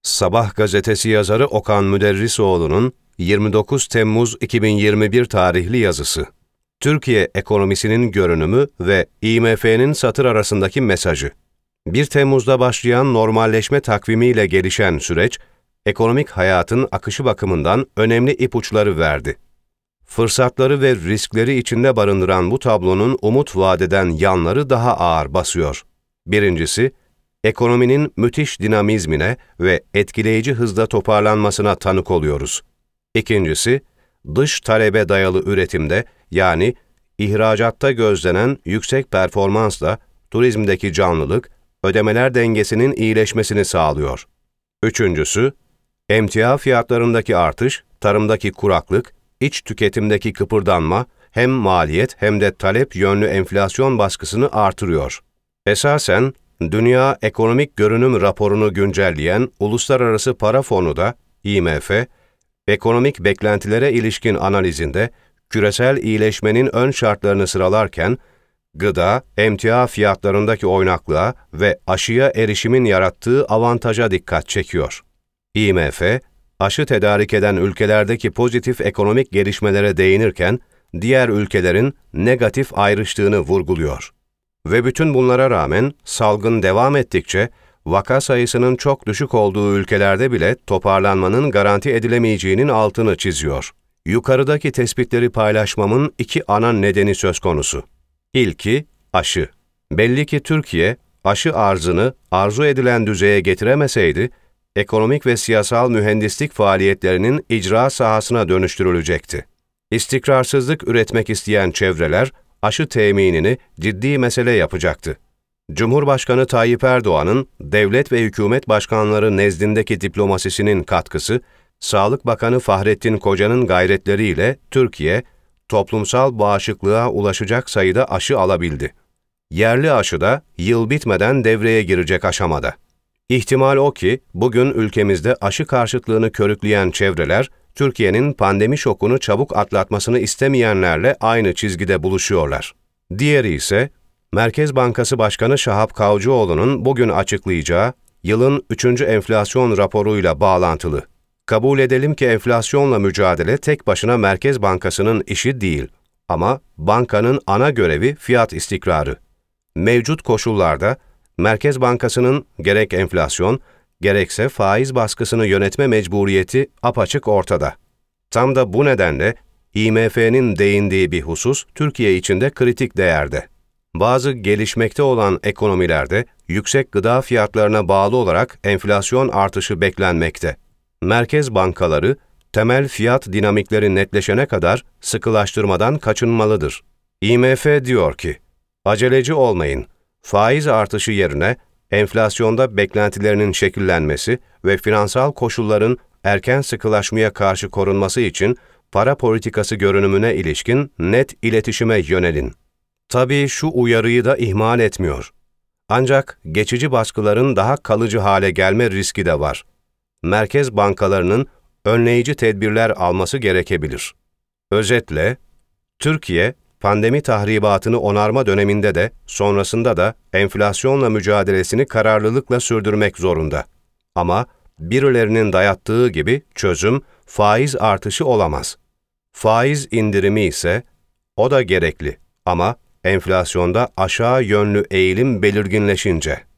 Sabah gazetesi yazarı Okan Müderrisoğlu'nun 29 Temmuz 2021 tarihli yazısı. Türkiye ekonomisinin görünümü ve IMF'nin satır arasındaki mesajı. 1 Temmuz'da başlayan normalleşme takvimiyle gelişen süreç, ekonomik hayatın akışı bakımından önemli ipuçları verdi. Fırsatları ve riskleri içinde barındıran bu tablonun umut vadeden yanları daha ağır basıyor. Birincisi, ekonominin müthiş dinamizmine ve etkileyici hızda toparlanmasına tanık oluyoruz. İkincisi, dış talebe dayalı üretimde yani ihracatta gözlenen yüksek performansla turizmdeki canlılık, ödemeler dengesinin iyileşmesini sağlıyor. Üçüncüsü, emtia fiyatlarındaki artış, tarımdaki kuraklık, iç tüketimdeki kıpırdanma hem maliyet hem de talep yönlü enflasyon baskısını artırıyor. Esasen, Dünya Ekonomik Görünüm raporunu güncelleyen Uluslararası Para Fonu da IMF, ekonomik beklentilere ilişkin analizinde küresel iyileşmenin ön şartlarını sıralarken, gıda, emtia fiyatlarındaki oynaklığa ve aşıya erişimin yarattığı avantaja dikkat çekiyor. IMF, aşı tedarik eden ülkelerdeki pozitif ekonomik gelişmelere değinirken, diğer ülkelerin negatif ayrıştığını vurguluyor. Ve bütün bunlara rağmen salgın devam ettikçe, vaka sayısının çok düşük olduğu ülkelerde bile toparlanmanın garanti edilemeyeceğinin altını çiziyor. Yukarıdaki tespitleri paylaşmamın iki ana nedeni söz konusu. İlki, aşı. Belli ki Türkiye, aşı arzını arzu edilen düzeye getiremeseydi, ekonomik ve siyasal mühendislik faaliyetlerinin icra sahasına dönüştürülecekti. İstikrarsızlık üretmek isteyen çevreler, aşı teminini ciddi mesele yapacaktı. Cumhurbaşkanı Tayyip Erdoğan'ın devlet ve hükümet başkanları nezdindeki diplomasisinin katkısı, Sağlık Bakanı Fahrettin Koca'nın gayretleriyle Türkiye, toplumsal bağışıklığa ulaşacak sayıda aşı alabildi. Yerli aşı da yıl bitmeden devreye girecek aşamada. İhtimal o ki, bugün ülkemizde aşı karşıtlığını körükleyen çevreler, Türkiye'nin pandemi şokunu çabuk atlatmasını istemeyenlerle aynı çizgide buluşuyorlar. Diğeri ise, Merkez Bankası Başkanı Şahap Kavcıoğlu'nun bugün açıklayacağı yılın 3. enflasyon raporuyla bağlantılı. Kabul edelim ki enflasyonla mücadele tek başına Merkez Bankası'nın işi değil. Ama bankanın ana görevi fiyat istikrarı. Mevcut koşullarda, Merkez Bankası'nın gerek enflasyon, gerekse faiz baskısını yönetme mecburiyeti apaçık ortada. Tam da bu nedenle IMF'nin değindiği bir husus Türkiye için de kritik değerde. Bazı gelişmekte olan ekonomilerde yüksek gıda fiyatlarına bağlı olarak enflasyon artışı beklenmekte. Merkez bankaları temel fiyat dinamikleri netleşene kadar sıkılaştırmadan kaçınmalıdır. IMF diyor ki, aceleci olmayın, faiz artışı yerine enflasyonda beklentilerinin şekillenmesi ve finansal koşulların erken sıkılaşmaya karşı korunması için para politikası görünümüne ilişkin net iletişime yönelin. Tabii şu uyarıyı da ihmal etmiyor. Ancak geçici baskıların daha kalıcı hale gelme riski de var. Merkez bankalarının önleyici tedbirler alması gerekebilir. Özetle, Türkiye, pandemi tahribatını onarma döneminde de, sonrasında da enflasyonla mücadelesini kararlılıkla sürdürmek zorunda. Ama birilerinin dayattığı gibi çözüm, faiz artışı olamaz. Faiz indirimi ise, o da gerekli ama enflasyonda aşağı yönlü eğilim belirginleşince.